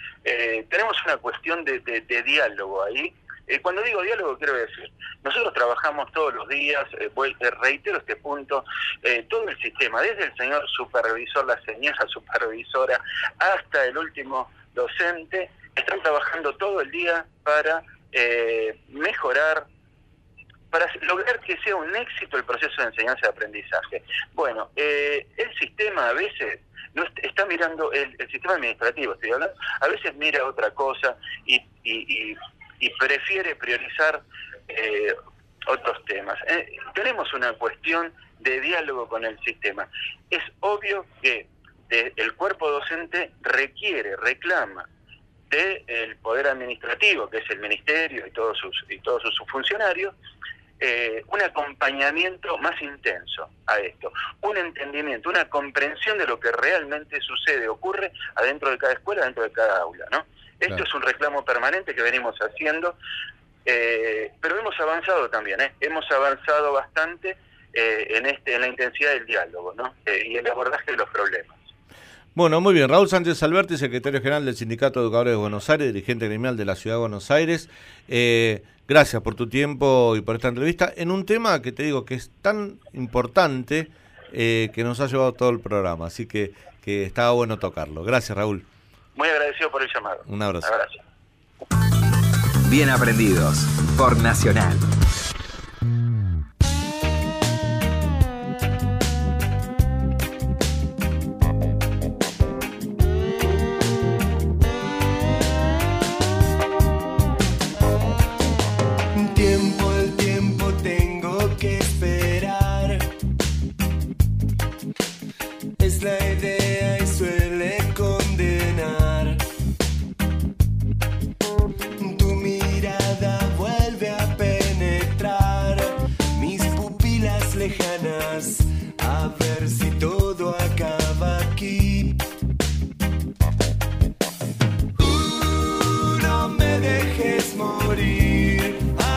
de diálogo ahí. Cuando digo diálogo quiero decir, nosotros trabajamos todos los días, reitero este punto, todo el sistema, desde el señor supervisor, la señora supervisora, hasta el último docente, están trabajando todo el día para mejorar, para lograr que sea un éxito el proceso de enseñanza y aprendizaje. Bueno, el sistema a veces no está mirando, el sistema administrativo, estoy hablando, a veces mira otra cosa y prefiere priorizar otros temas. Tenemos una cuestión de diálogo con el sistema. Es obvio que el cuerpo docente reclama del poder administrativo, que es el ministerio y todos sus funcionarios, un acompañamiento más intenso a esto, un entendimiento, una comprensión de lo que realmente sucede, ocurre adentro de cada escuela, adentro de cada aula, ¿no? Esto claro. Es un reclamo permanente que venimos haciendo, pero hemos avanzado también, hemos avanzado bastante en la intensidad del diálogo, ¿no? Y el abordaje de los problemas. Bueno, muy bien. Raúl Sánchez Alberti, secretario general del Sindicato de Educadores de Buenos Aires, dirigente gremial de la Ciudad de Buenos Aires. Gracias por tu tiempo y por esta entrevista en un tema que te digo que es tan importante que nos ha llevado todo el programa, así que estaba bueno tocarlo. Gracias, Raúl. Muy agradecido por el llamado. Un abrazo. Un abrazo. Bien aprendidos por Nacional. El tiempo tengo que esperar. Es la idea y suele condenar. Tu mirada vuelve a penetrar mis pupilas lejanas, a ver si todo acaba aquí. No me dejes morir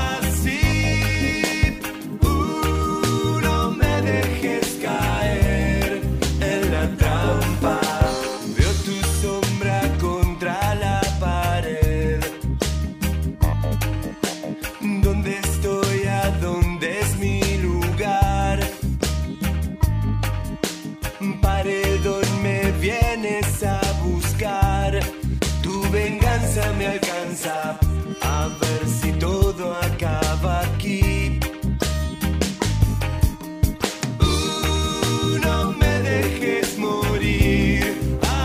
así. No me dejes caer en la trampa. Veo tu sombra contra la pared. ¿Dónde estoy? ¿A dónde es mi lugar? Paredón, me vienes a buscar. Tu venganza me alcanza, a ver si todo acaba aquí. No me dejes morir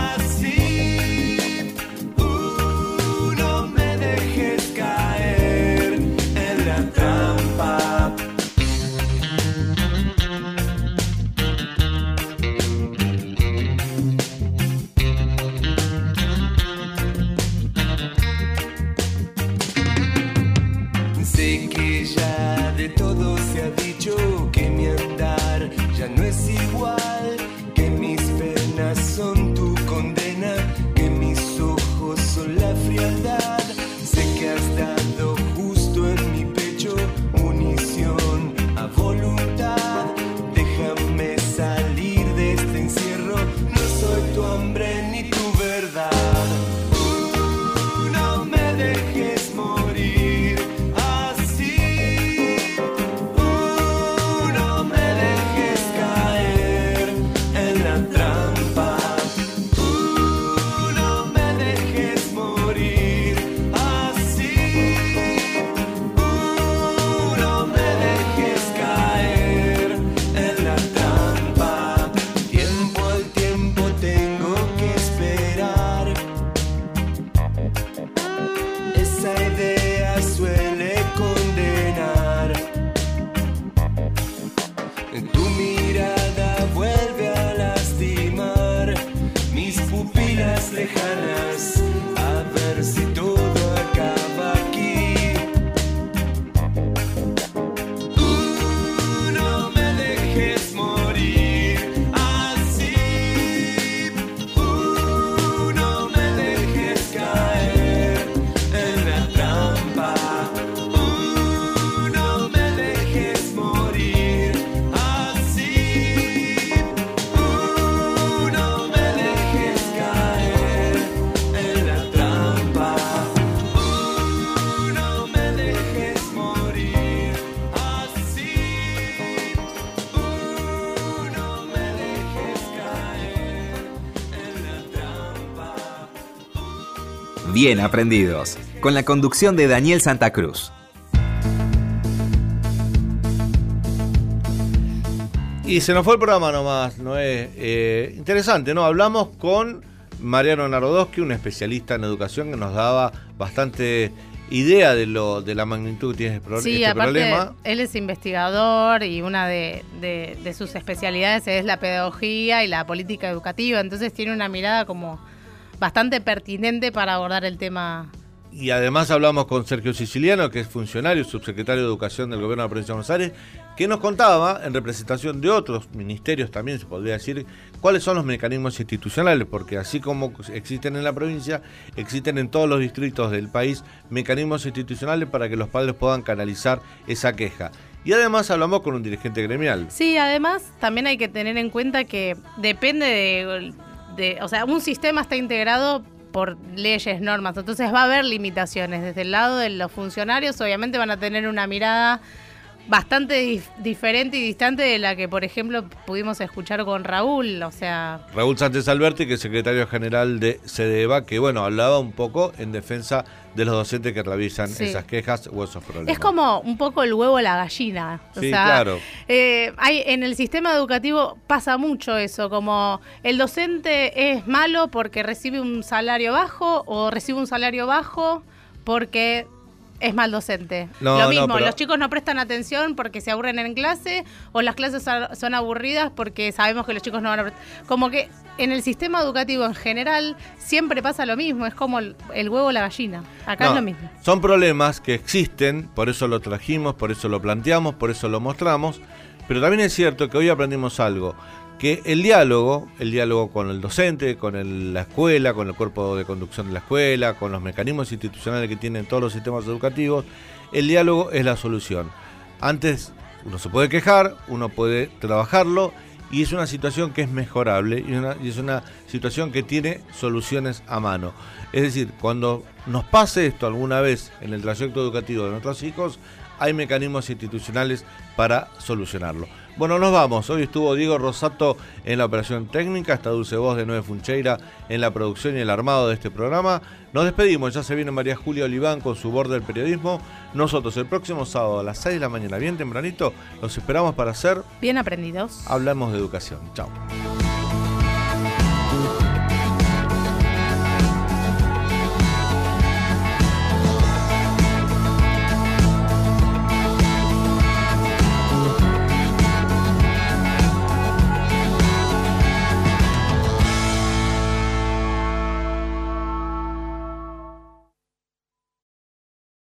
así. No me dejes caer en la trampa. Bien Aprendidos, con la conducción de Daniel Santa Cruz. Y se nos fue el programa nomás, Noé. Interesante, ¿no? Hablamos con Mariano Narodowski, un especialista en educación que nos daba bastante idea de la magnitud que tiene este problema. Él es investigador y una de sus especialidades es la pedagogía y la política educativa, entonces tiene una mirada como bastante pertinente para abordar el tema. Y además hablamos con Sergio Siciliano, que es funcionario, subsecretario de Educación del Gobierno de la Provincia de Buenos Aires, que nos contaba, en representación de otros ministerios también se podría decir, cuáles son los mecanismos institucionales, porque así como existen en la provincia, existen en todos los distritos del país mecanismos institucionales para que los padres puedan canalizar esa queja. Y además hablamos con un dirigente gremial. Sí, además también hay que tener en cuenta que depende o sea, un sistema está integrado por leyes, normas, entonces va a haber limitaciones. Desde el lado de los funcionarios obviamente van a tener una mirada bastante diferente y distante de la que, por ejemplo, pudimos escuchar con Raúl, o sea... Raúl Sánchez Alberti, que es secretario general de CDEVA, que, bueno, hablaba un poco en defensa de los docentes que realizan esas quejas o esos problemas. Es como un poco el huevo o la gallina. O sea, claro. En el sistema educativo pasa mucho eso, como el docente es malo porque recibe un salario bajo o recibe un salario bajo porque... es mal docente. Lo mismo, los chicos no prestan atención porque se aburren en clase, o las clases son aburridas porque sabemos que los chicos no van a prestar. Como que en el sistema educativo en general siempre pasa lo mismo, es como el huevo o la gallina. Acá es lo mismo. Son problemas que existen, por eso lo trajimos, por eso lo planteamos, por eso lo mostramos, pero también es cierto que hoy aprendimos algo, que el diálogo con el docente, con la escuela, con el cuerpo de conducción de la escuela, con los mecanismos institucionales que tienen todos los sistemas educativos, el diálogo es la solución. Antes uno se puede quejar, uno puede trabajarlo, y es una situación que es mejorable, y es una situación que tiene soluciones a mano. Es decir, cuando nos pase esto alguna vez en el trayecto educativo de nuestros hijos, hay mecanismos institucionales para solucionarlo. Bueno, nos vamos. Hoy estuvo Diego Rosato en la operación técnica, está Dulce Voz de Noé Funcheira en la producción y el armado de este programa. Nos despedimos, ya se viene María Julia Oliván con su Borde del Periodismo. Nosotros el próximo sábado a las 6 de la mañana, bien tempranito, los esperamos para hacer Bien Aprendidos. Hablamos de educación. Chao.